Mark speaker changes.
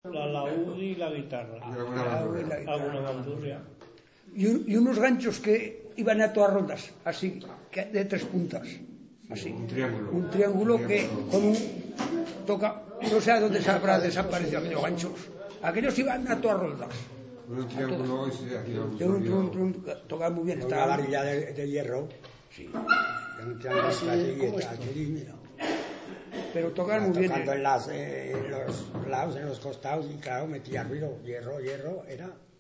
Speaker 1: La laúd y la guitarra. Alguna bandurria.
Speaker 2: Y unos ganchos que iban a todas rondas, así, de 3 puntas. Así. Un triángulo que con un toca, no sé a dónde se habrá desaparecido aquellos ganchos. Aquellos iban a todas rondas.
Speaker 3: Un triángulo
Speaker 2: tocar muy bien.
Speaker 4: Una varilla de hierro.
Speaker 2: Sí.
Speaker 4: Un triángulo
Speaker 2: pero tocar muy bien.
Speaker 4: Tocando en los lados, en los costados, y claro, metía ruido, hierro, era